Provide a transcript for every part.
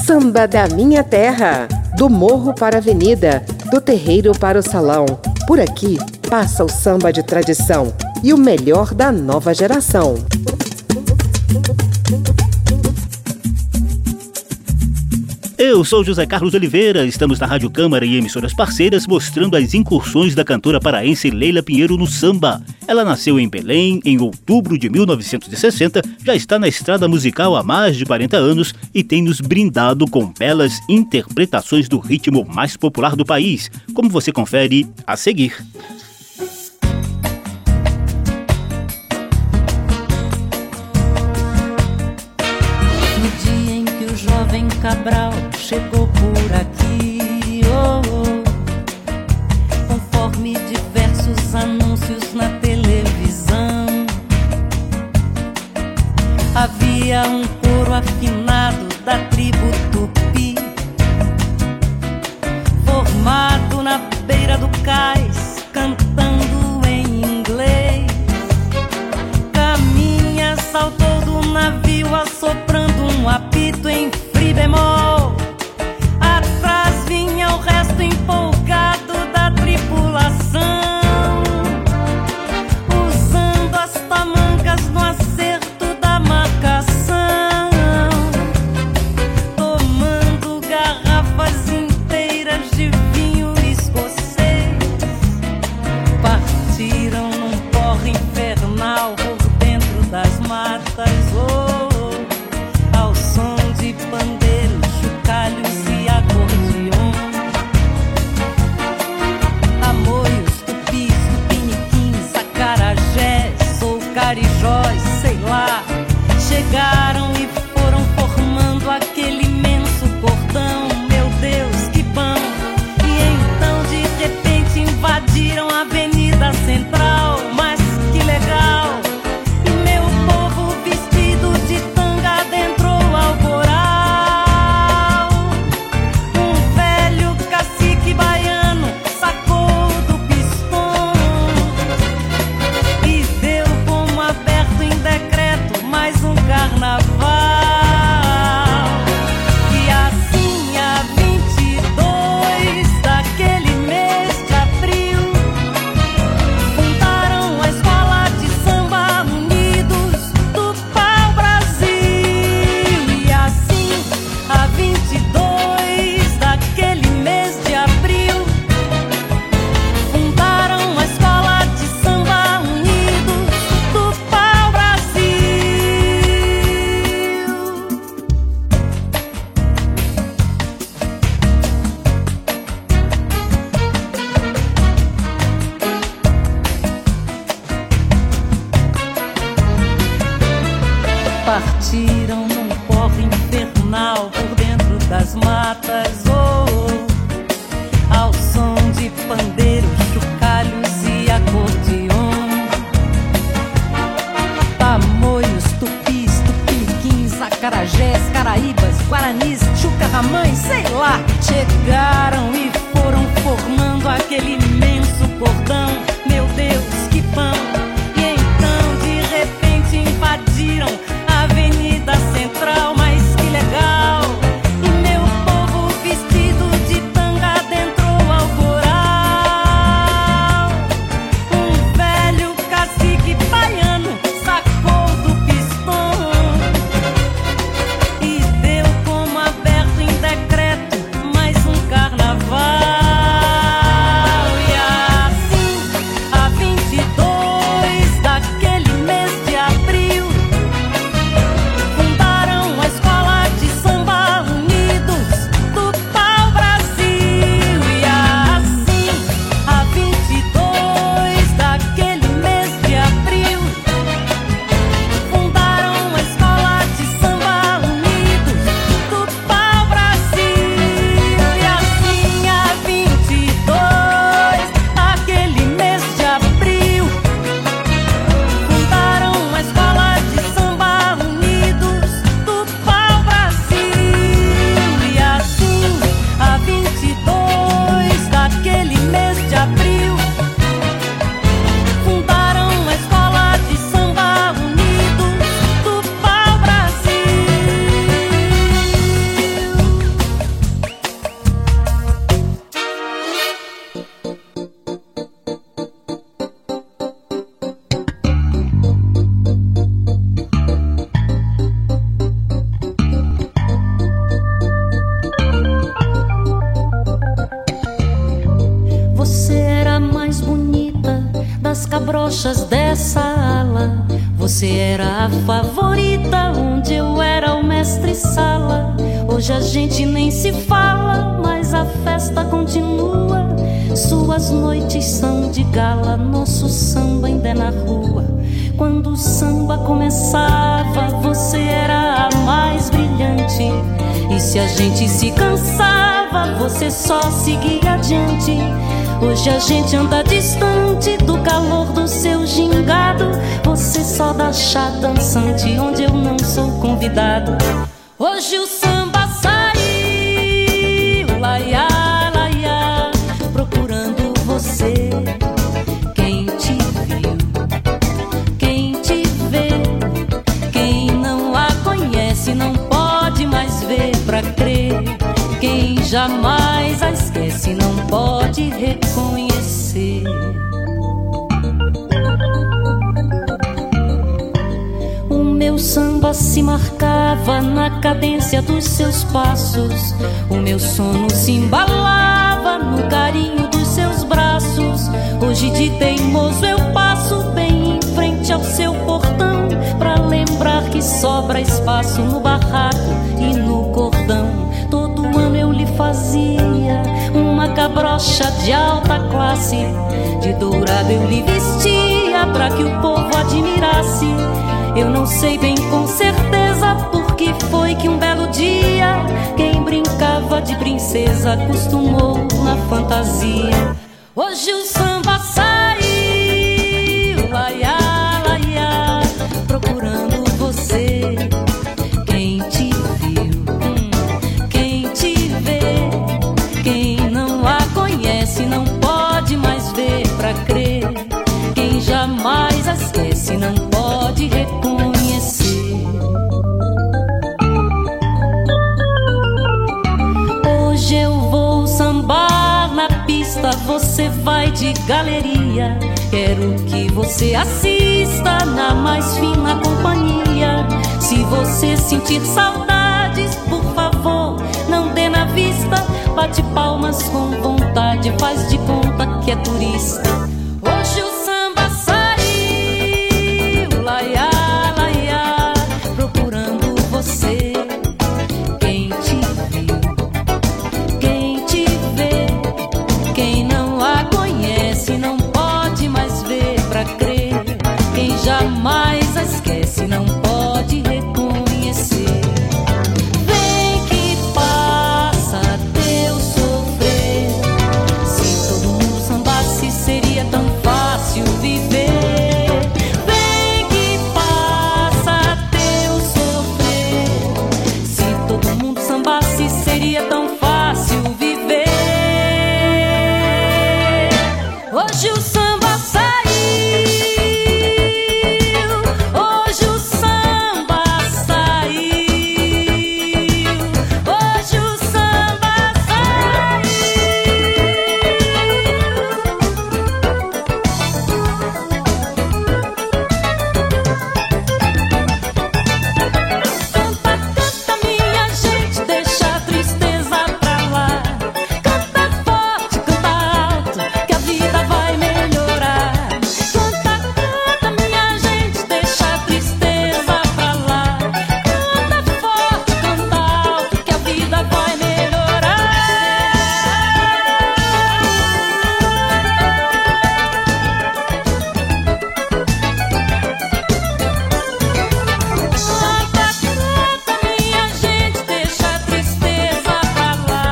Samba da minha terra, do morro para a avenida, do terreiro para o salão. Por aqui passa o samba de tradição e o melhor da nova geração. Eu sou José Carlos Oliveira, estamos na Rádio Câmara e emissoras parceiras mostrando as incursões da cantora paraense Leila Pinheiro no samba. Ela nasceu em Belém em outubro de 1960, já está na estrada musical há mais de 40 anos e tem nos brindado com belas interpretações do ritmo mais popular do país, como você confere a seguir. Jovem Cabral chegou por aqui, conforme diversos anúncios na televisão. Havia um coro afinado da tribo Tupi, formado na beira do cais, cantando em inglês. Caminha saltou do navio assoprando um apito em Fri bemol. Atrás vinha o resto empolgado da tripulação, usando as tamancas no acerto da marcação, tomando garrafas inteiras de vinho escocês. Partiram num porre infernal por dentro das matas, ao som de pandeiros, chocalhos e acordeon. Tamoios, tupis, tupiniquins, acarajés ou carijós, sei lá, chegaram e foram formando aquele imenso cordão. Meu Deus, que bom! E então de repente invadiram a Avenida Central, mas que legal! E meu povo vestido de tanga adentrou ao coral. Um velho cacique baiano sacou do pistão e deu como aberto em decreto mais um carnaval. E assim a 22 daquele mês de abril fundaram a escola de samba Unidos do Pau-Brasil. E assim a 22 daquele mês de abril fundaram a escola de samba Unidos do Pau-Brasil. Partiram num porre infernal por dentro das matas, ao som de pandeiros, chocalhos e acordeon. Tamoios, tupis, tupiniquins, acarajés, caraíbas, guaranis, chucarramães, sei lá, chegaram e foram formando aquele imenso cordão. Meu Deus, que pão! E então de repente invadiram a Avenida Central, mas que legal! E meu povo vestido de tanga adentrou ao coral. Um velho cacique baiano sacou do pistão e deu como aberto em decreto mais um carnaval. E assim cabrochas dessa ala. Você era a favorita, onde eu era o mestre-sala. Hoje a gente nem se fala, mas a festa continua. Suas noites são de gala, nosso samba ainda é na rua. Quando o samba começava, você era a mais brilhante. E se a gente se cansava, você só seguia adiante. Hoje a gente anda distante do calor do seu gingado. Você só dá chá dançante onde eu não sou convidado. Hoje o samba saiu, laiá, laiá, procurando você. Quem te viu, quem te vê, quem não a conhece não pode mais ver pra crer. Quem jamais a esquece não pode reconhecer. O meu samba se marcava na cadência dos seus passos. O meu sono se embalava no carinho dos seus braços. Hoje de teimoso eu passo bem em frente ao seu portão, pra lembrar que sobra espaço no barraco e no cordão. Todo ano eu lhe fazia uma cabrocha de alta classe. De dourado eu lhe vestia pra que o povo admirasse. Eu não sei bem com certeza por que foi que um belo dia quem brincava de princesa acostumou na fantasia. Hoje o samba saiu, laiá, laiá, procurando você. Quem te viu, quem te vê, quem não a conhece não pode mais ver pra crer. Quem jamais a esquece não pode reconhecer. Hoje eu vou sambar na pista, você vai de galeria. Quero que você assista na mais fina companhia. Se você sentir saudades, por favor, não dê na vista. Bate palmas com vontade, faz de conta que é turista. Hoje o samba saiu, laiá, laiá, procurando você. Quem te viu, quem te vê, quem não a conhece não pode mais ver pra crer. Quem jamais a esquece não pode reconhecer. Vem que passa teu sofrer. Se todo mundo sambasse seria tão fácil viver. Vem que passa teu sofrer. Se todo mundo sambasse seria tão fácil viver. Hoje o samba saiu, hoje o samba saiu, hoje o samba saiu. Canta, canta minha gente, deixa a tristeza pra lá. Canta forte, canta alto, que a vida vai melhorar. Canta, canta minha gente, deixa a tristeza pra lá. Canta forte, canta alto, que a vida vai melhorar. Canta, canta minha gente, deixa a tristeza pra lá.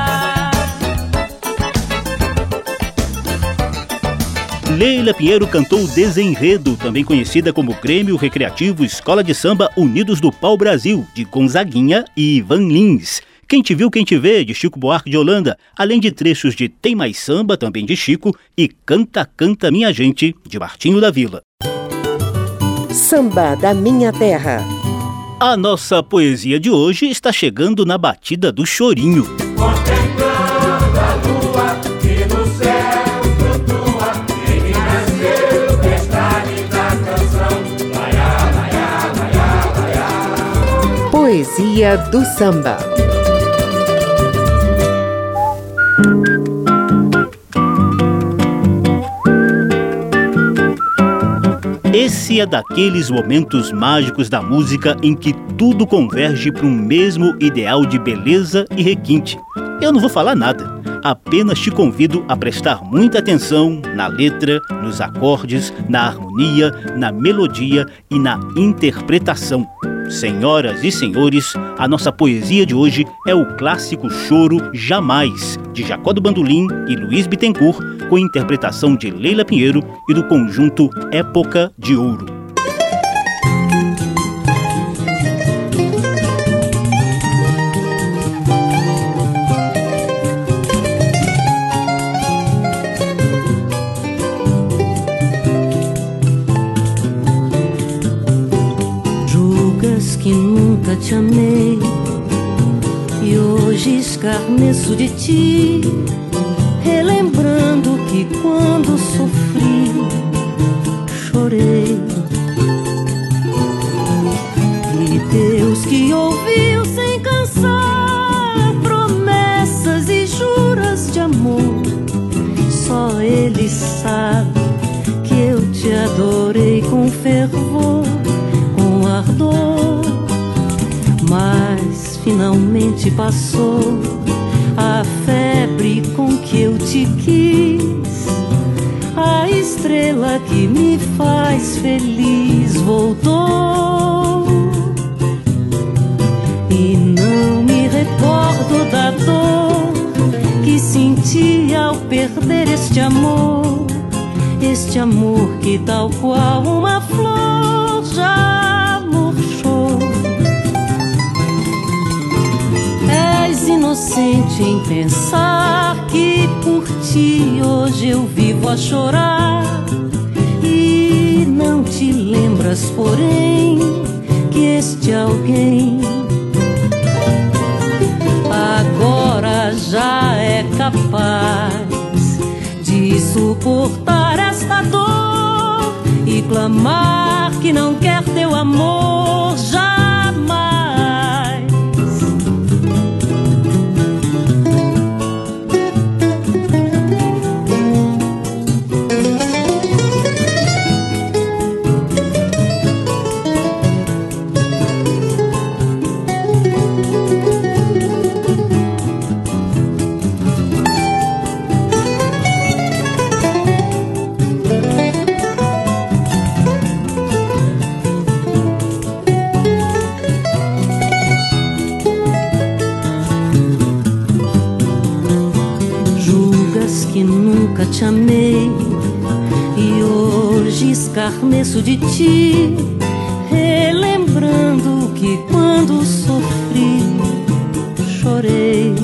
Leila Pinheiro cantou Desenredo, também conhecida como Grêmio Recreativo Escola de Samba Unidos do Pau Brasil, de Gonzaguinha e Ivan Lins. Quem te viu, quem te vê, de Chico Buarque de Holanda, além de trechos de Tem Mais Samba, também de Chico, e Canta, Canta Minha Gente, de Martinho da Vila. Samba da Minha Terra. A nossa poesia de hoje está chegando na batida do chorinho. Contemplando a lua que no céu flutua, ele nasceu desta linda canção. Laiá, laiá, laiá, laiá. Poesia do samba. Esse é daqueles momentos mágicos da música em que tudo converge para um mesmo ideal de beleza e requinte. Eu não vou falar nada, apenas te convido a prestar muita atenção na letra, nos acordes, na harmonia, na melodia e na interpretação. Senhoras e senhores, a nossa poesia de hoje é o clássico Choro Jamais, de Jacó do Bandolim e Luiz Bittencourt, com interpretação de Leila Pinheiro e do conjunto Época de Ouro. Que nunca te amei e hoje escarneço de ti, relembrando que quando sofri, chorei. E Deus que ouviu sem cansar promessas e juras de amor, só Ele sabe que eu te adorei com fervor, com ardor. Mas finalmente passou a febre com que eu te quis. A estrela que me faz feliz voltou. E não me recordo da dor que senti ao perder este amor. Este amor que tal qual uma flor já murchou. És inocente em pensar que por ti hoje eu vivo a chorar. E não te lembras, porém, que este alguém agora já é capaz de suportar esta dor e clamar que não quer teu amor jamais. Que nunca te amei e hoje escarneço de ti, relembrando que quando sofri, chorei.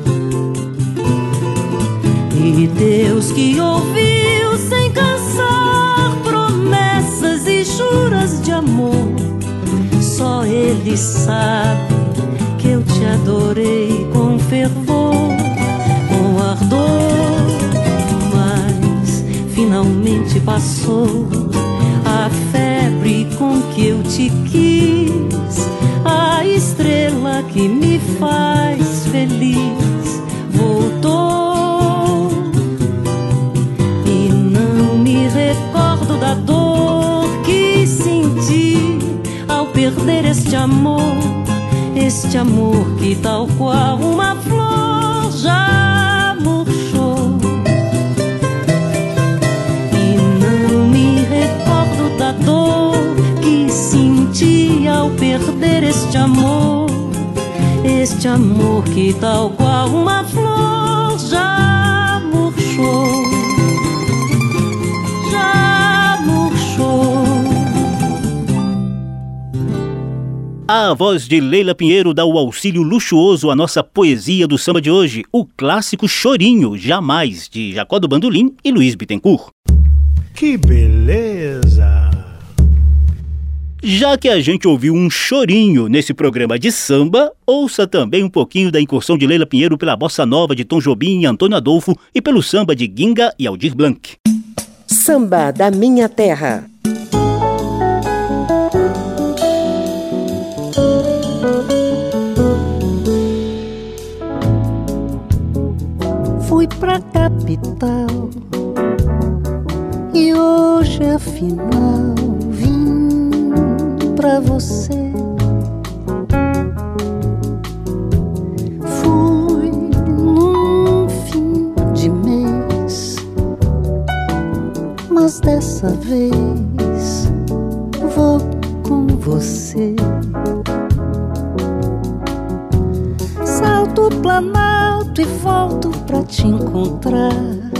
E Deus que ouviu sem cansar promessas e juras de amor, só Ele sabe que eu te adorei com fervor, com ardor. Finalmente passou a febre com que eu te quis. A estrela que me faz feliz voltou. E não me recordo da dor que senti ao perder este amor. Este amor que tal qual uma flor já murchou. Dor que senti ao perder este amor que tal qual uma flor já murchou, já murchou. A voz de Leila Pinheiro dá o auxílio luxuoso à nossa poesia do samba de hoje, o clássico Chorinho Jamais, de Jacó do Bandolim e Luiz Bittencourt. Que beleza! Já que a gente ouviu um chorinho nesse programa de samba, ouça também um pouquinho da incursão de Leila Pinheiro pela bossa nova de Tom Jobim e Antônio Adolfo e pelo samba de Ginga e Aldir Blanc. Samba da Minha Terra. Fui pra capital e hoje afinal vim você. Fui num fim de mês, mas dessa vez vou com você. Salto o Planalto e volto pra te encontrar.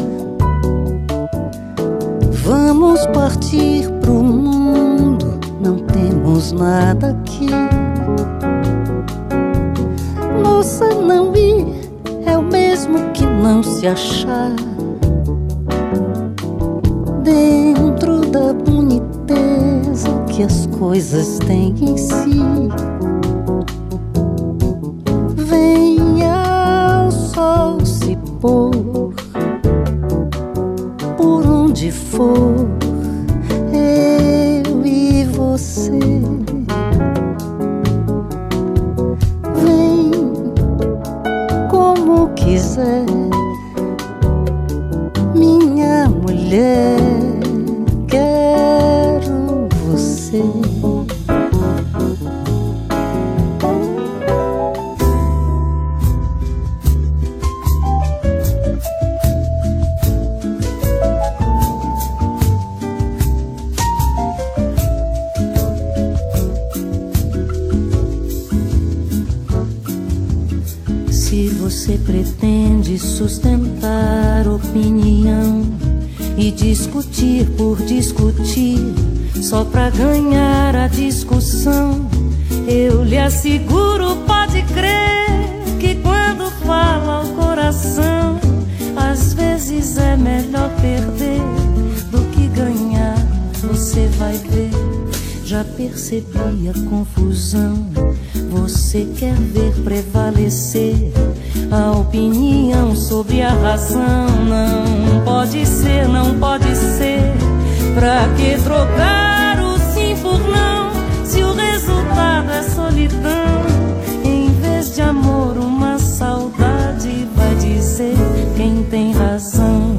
Vamos partir pro mundo, não temos nada aqui. Nossa, não ir é o mesmo que não se achar. Dentro da boniteza que as coisas têm em si. Venha o sol se pôr, por onde for, eu e você. Vem como quiser, minha mulher, quero você. Se você pretende sustentar opinião e discutir por discutir, só pra ganhar a discussão, eu lhe asseguro, pode crer, que quando fala o coração, às vezes é melhor perder do que ganhar. Você vai ver, já percebi a confusão. Você quer ver prevalecer a opinião sobre a razão. Não pode ser, não pode ser. Pra que trocar o sim por não, se o resultado é solidão? Em vez de amor, uma saudade, vai dizer quem tem razão.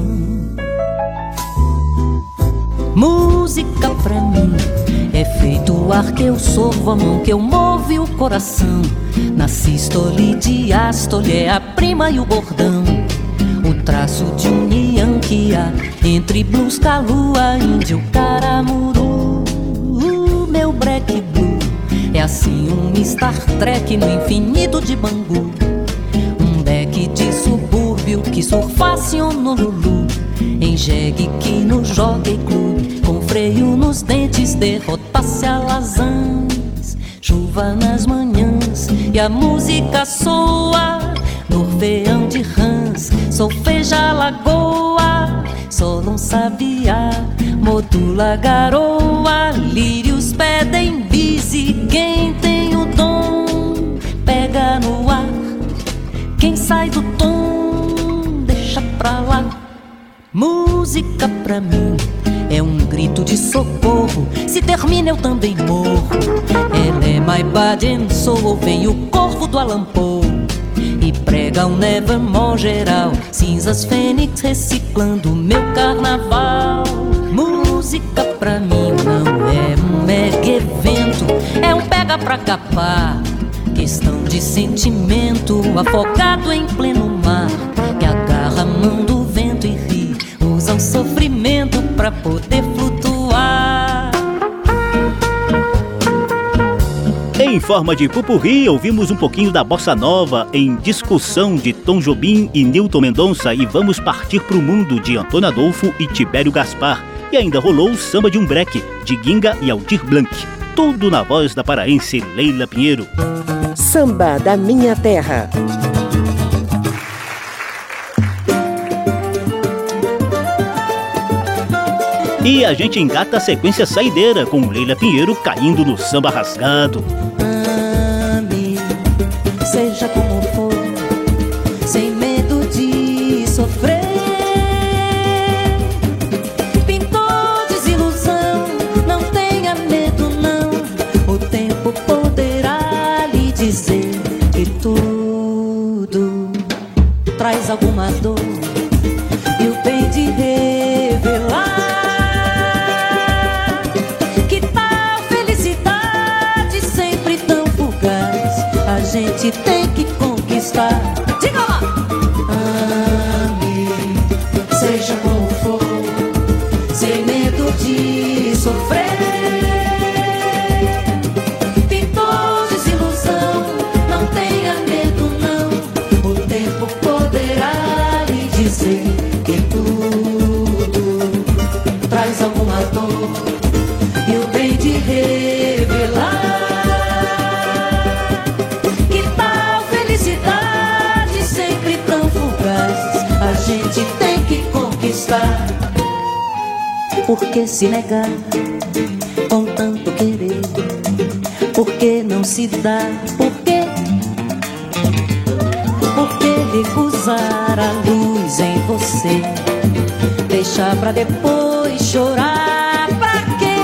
Música pra mim é feito o ar que eu sorvo, a mão que eu movo e o coração. Na sístole e diástole é a prima e o bordão, o traço de união que há entre blues, calua, índio, caramuru. Meu break blue é assim um Star Trek no infinito de Bangu. Um beck de subúrbio que surfasse Honolulu, em jegue que no Jockey Club, com freio nos dentes, derrotasse alazãs. Chuva nas manhãs e a música soa no orfeão de rãs, solfeja a lagoa, sola um sabiá, modula a garoa, lírios pedem bis e quem tem o dom pega no ar. Quem sai do tom deixa pra lá. Música pra mim é um grito de socorro, se termina eu também morro. Ela é my body and soul, vem o corvo do Allan Poe e prega um nevermore geral, cinzas fênix reciclando meu carnaval. Música pra mim não é um mega evento, é um pega pra capar, questão de sentimento, afogado em pleno mar, que agarra a mão do vento e ri, usa o sofrimento pra poder flutuar. Em forma de pupurri, ouvimos um pouquinho da bossa nova em Discussão de Tom Jobim e Newton Mendonça e Vamos Partir Pro Mundo de Antônio Adolfo e Tibério Gaspar. E ainda rolou o Samba de um Breque de Ginga e Aldir Blanc. Tudo na voz da paraense Leila Pinheiro. Samba da Minha Terra. E a gente engata a sequência saideira com Leila Pinheiro caindo no samba rasgado. Ame, seja como for, sem medo de sofrer. Pintou desilusão, não tenha medo não. O tempo poderá lhe dizer que tudo traz alguma dor e o bem de revelar. gente tem que conquistar. Diga lá! Ame, seja como for, sem medo de sofrer. Pintou desilusão, não tenha medo não. O tempo poderá lhe dizer que tudo traz alguma dor e o bem de revelar. Que tal felicidade sempre tão fugaz? A gente tem que conquistar. Por que se negar com tanto querer? Por que não se dá? Por quê? Por que recusar a luz em você? Deixar pra depois chorar, pra quê?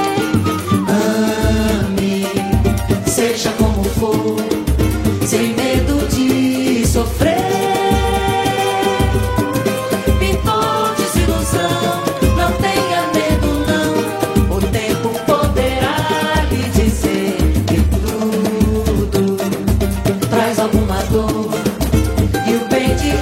Ame, seja como for, sem medo de sofrer. Pintou desilusão, não tenha medo não. O tempo poderá lhe dizer que tudo traz alguma dor e o bem de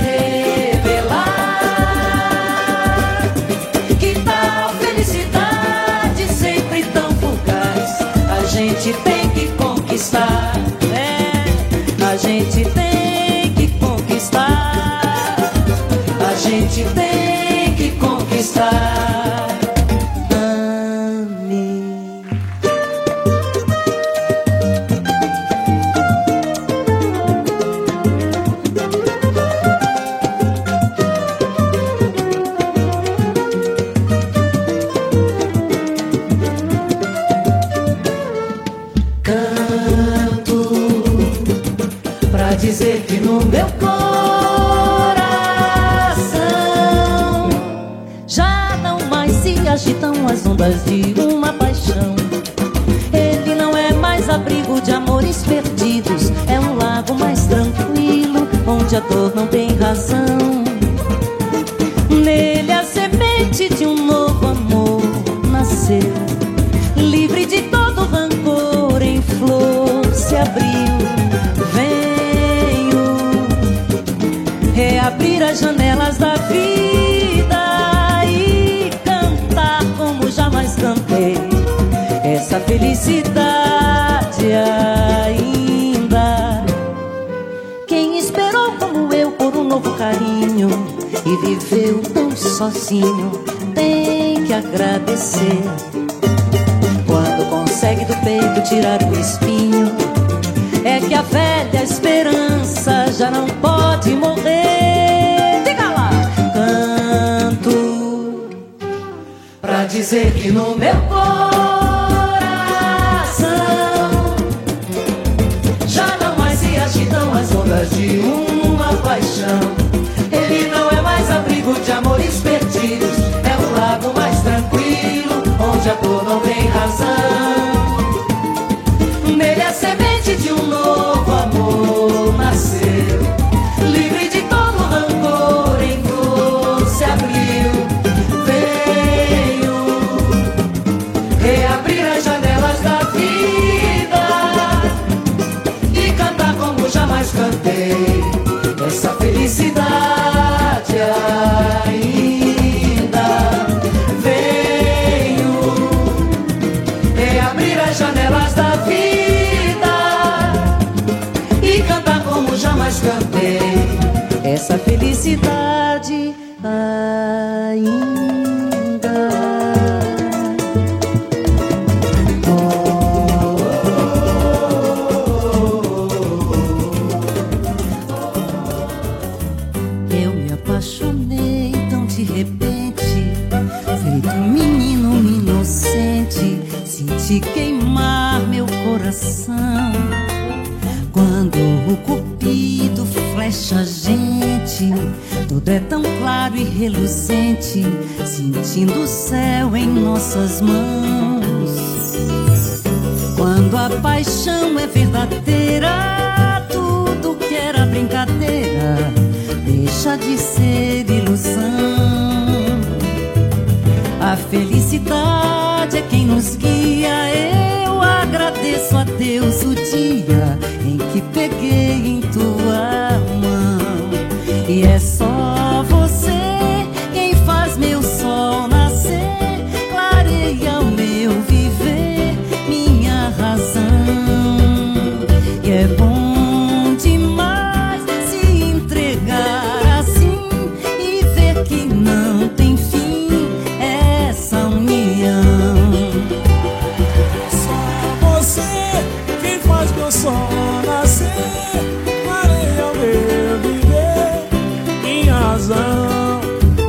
revelar. Que tal felicidade sempre tão fugaz? A gente tem que conquistar. A gente tem que conquistar. A gente tem que conquistar. Ame. Canto pra dizer que no meu coração já não mais se agitam as ondas de uma paixão. Ele não é mais abrigo de amores perdidos, é um lago mais tranquilo, onde a dor não tem razão. Nele a semente de um novo amor nasceu, livre de todo rancor, em flor se abriu. Reabrir as janelas da vida e cantar como jamais cantei. Essa felicidade ainda. Quem esperou como eu por um novo carinho e viveu tão sozinho tem que agradecer. Quando consegue do peito tirar o espinho, é que a velha esperança já não pode morrer. Diga lá! Canto pra dizer que no meu coração já não mais se agitam as ondas de uma paixão. Ele não é mais abrigo de amores perdidos, é um lago mais tranquilo, onde a dor não tem razão. Nele a semente de um novo amor nasceu, livre de todo rancor, em flor se abriu. Veio reabrir as janelas da vida e cantar como jamais cantei. Essa felicidade ainda. Veio reabrir as janelas da vida e cantar como jamais cantei. Essa felicidade ainda. Eu me apaixonei tão de repente, feito um menino inocente. Senti queimar meu coração quando o cupido flecha a gente. Tudo é tão claro e reluzente, sentindo o céu em nossas mãos. Quando a paixão é verdadeira, tudo que era brincadeira deixa de ser ilusão. A felicidade é quem nos guia. Eu agradeço a Deus o dia em que que peguei em tua mão. E é só você quem faz meu sol nascer, clareia o meu viver, minha razão. E é bom demais se entregar assim e ver que não tem fim essa união. Só você quem faz meu sol nascer, clareia o meu viver, minha razão.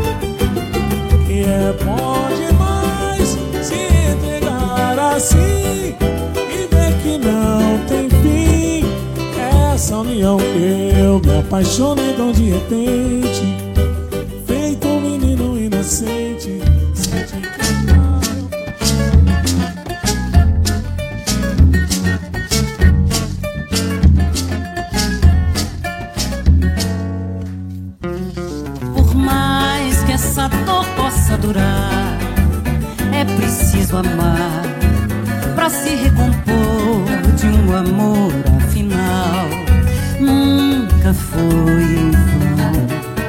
E é bom demais se entregar assim e ver que não tem fim essa união. Eu me apaixonei tão de repente, feito um menino inocente. Sente cantar. Por mais que essa dor possa durar, é preciso amar pra se recompor de um amor afinal. Nunca foi em vão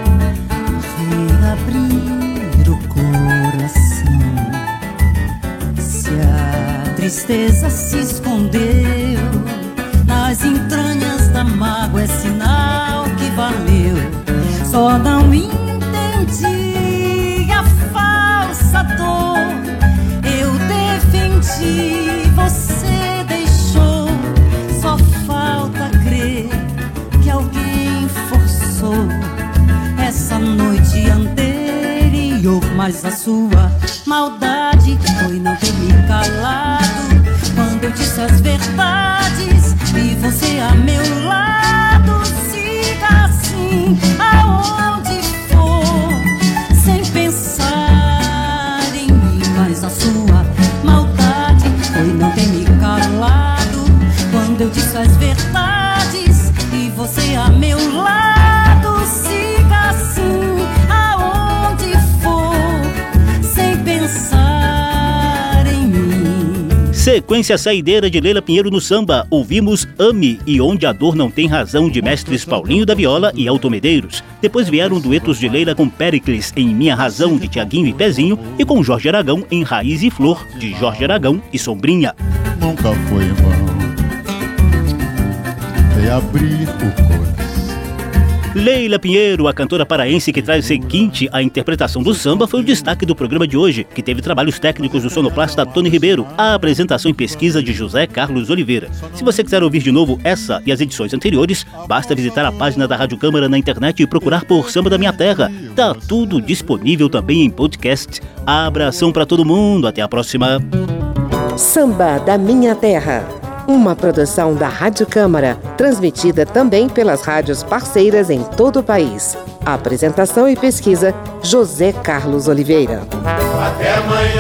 reabrir o coração. Se a tristeza se escondeu nas entranhas da mágoa, é sinal que valeu. Só não entendi a falsa dor. Eu defendi, você deixou. Só falta crer que alguém forçou essa noite anterior. Mas a sua maldade foi não ter me calado quando eu disse as verdades e você a meu lado. Siga assim aonde for, sem pensar em mim. Mas a sua maldade foi não ter me calado quando eu disse as verdades e você a meu lado. Siga assim aonde for, sem pensar em mim. Sequência saideira de Leila Pinheiro no samba. Ouvimos Ame e Onde a Dor Não Tem Razão, de mestres Paulinho da Viola e Elton Medeiros. Depois vieram duetos de Leila com Péricles em Minha Razão, de Tiaguinho e Pezinho, e com Jorge Aragão em Raiz e Flor, de Jorge Aragão e Sombrinha. Nunca foi em vão reabrir o coração. Leila Pinheiro, a cantora paraense que traz seguinte a interpretação do samba, foi o destaque do programa de hoje, que teve trabalhos técnicos do sonoplasta Tony Ribeiro, a apresentação e pesquisa de José Carlos Oliveira. Se você quiser ouvir de novo essa e as edições anteriores, basta visitar a página da Rádio Câmara na internet e procurar por Samba da Minha Terra. Tá tudo disponível também em podcast. Abração pra todo mundo, até a próxima. Samba da Minha Terra, uma produção da Rádio Câmara, transmitida também pelas rádios parceiras em todo o país. Apresentação e pesquisa, José Carlos Oliveira. Até amanhã.